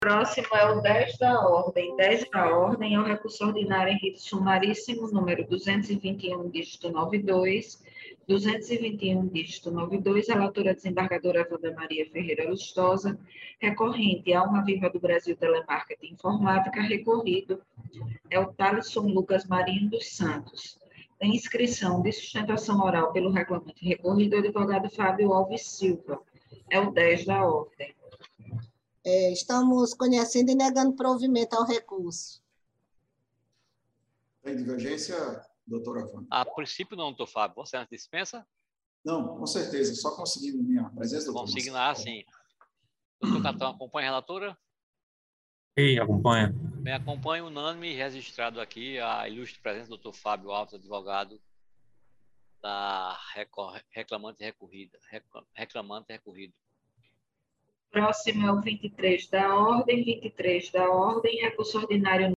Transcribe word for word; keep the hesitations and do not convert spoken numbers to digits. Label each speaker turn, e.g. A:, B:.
A: Próximo é o dez da ordem. dez da ordem é o recurso ordinário em rito sumaríssimo, número duzentos e vinte e um, dígito noventa e dois. duzentos e vinte e um, dígito noventa e dois, relatora desembargadora Wanda Maria Ferreira Lustosa, recorrente a Alma Viva do Brasil Telemarketing Informática, recorrido é o Thaleson Lucas Marinho dos Santos. Tem inscrição de sustentação oral pelo reclamante recorrido, o advogado Fábio Alves Silva. É o dez da ordem.
B: É, estamos conhecendo e negando provimento ao recurso.
C: Tem divergência, doutora Wanda?
D: A princípio não, doutor Fábio. Você não dispensa?
C: Não, com certeza. Só conseguindo minha presença, doutor.
D: Consignar, sim. Doutor Catão, acompanha a relatora?
E: Sim, acompanha.
D: Bem, acompanha unânime registrado aqui a ilustre presença do doutor Fábio Alves, advogado da reclamante recorrida. Reclamante recorrido.
A: Próximo é o vinte e três da ordem. vinte e três da ordem, recurso ordinário